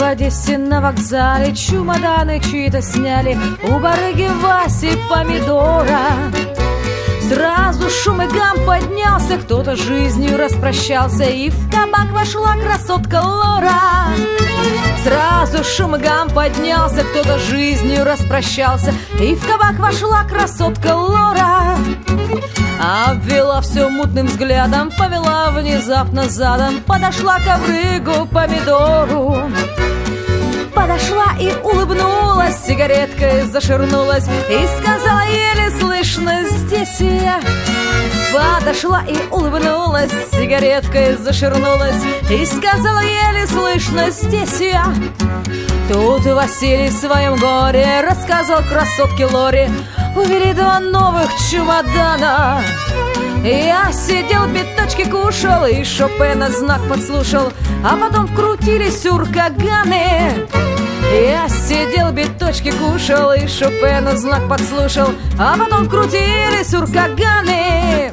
в Одессе на вокзале чемоданы чьи-то сняли у барыги Васи Помидора. Сразу шум и гам поднялся, кто-то жизнью распрощался, и в кабак вошла красотка Лора. Сразу шум и гам поднялся, кто-то жизнью распрощался, и в кабак вошла красотка Лора. Обвела все мутным взглядом, повела внезапно задом, подошла к коврыгу Помидору. Подошла и улыбнулась, сигареткой заширнулась и сказала еле слышно: здесь я. Подошла и улыбнулась, сигареткой заширнулась и сказала еле слышно: здесь я. Тут Василий в своем горе рассказал красотке Лоре: увели 2 новых чемодана. Я сидел, биточки кушал и Шопена знак подслушал, а потом вкрутились уркаганы. Я сидел, биточки кушал и Шопена знак подслушал, а потом вкрутились уркаганы.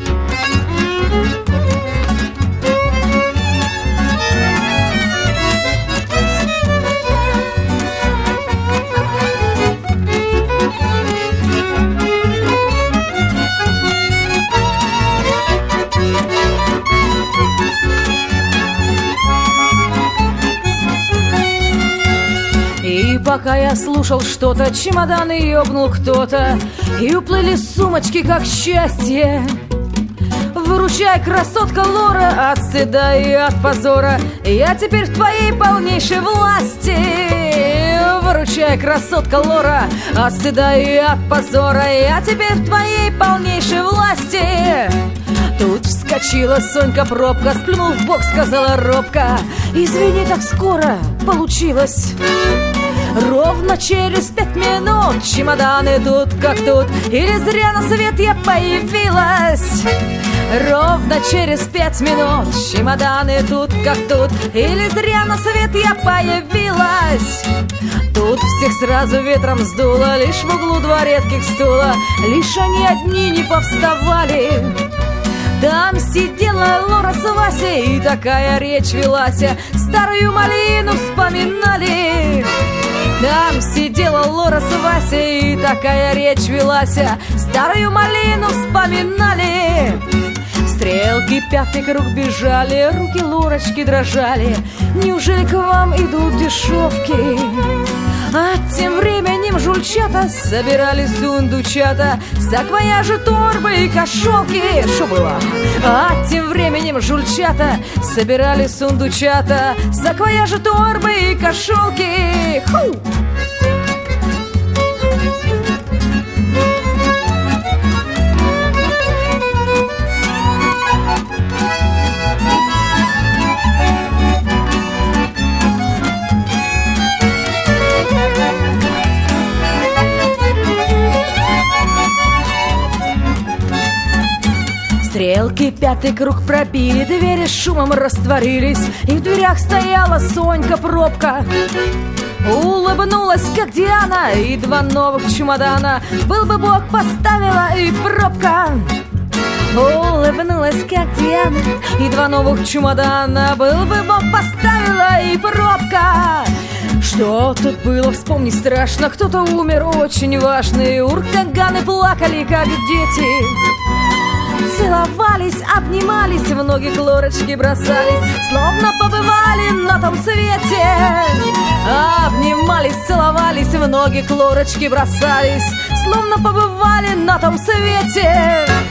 И пока я слушал что-то, чемоданы ёбнул кто-то, и уплыли сумочки, как счастье. Выручай, красотка Лора, от стыда и от позора, я теперь в твоей полнейшей власти. Выручай, красотка Лора, от стыда и от позора, я теперь в твоей полнейшей власти. Тут вскочила Сонька Пробка, сплюнув в бок, сказала робко: извини, так скоро получилось. Ровно через 5 минут чемоданы тут как тут, или зря на свет я появилась. Ровно через 5 минут чемоданы тут как тут, или зря на свет я появилась. Тут всех сразу ветром сдуло, лишь в углу 2 редких стула, лишь они одни не повставали. Там сидела Лора с Васей, и такая речь велась, старую малину вспоминали. Там сидела Лора с Васей, и такая речь велась, старую малину вспоминали. Стрелки 5-й круг бежали, руки Лорочки дрожали. Неужели к вам идут дешевки? А тем временем жульчата собирали сундучата, саквояжи, торбы и кошелки. Что было? А тем временем жульчата собирали сундучата, саквояжи, торбы и кошелки. Ху! Стрелки 5-й круг пробили, двери шумом растворились, и в дверях стояла Сонька Пробка. Улыбнулась, как Диана, и 2 новых чемодана был бы Бог поставила и Пробка. Улыбнулась, как Диана, и 2 новых чемодана был бы Бог поставила и Пробка. Что тут было, вспомнить страшно, кто-то умер очень важный, уркаганы плакали, как дети. Целовались, обнимались, в ноги к Лорочке бросались, словно побывали на том свете. Обнимались, целовались, в ноги к Лорочке бросались, словно побывали на том свете.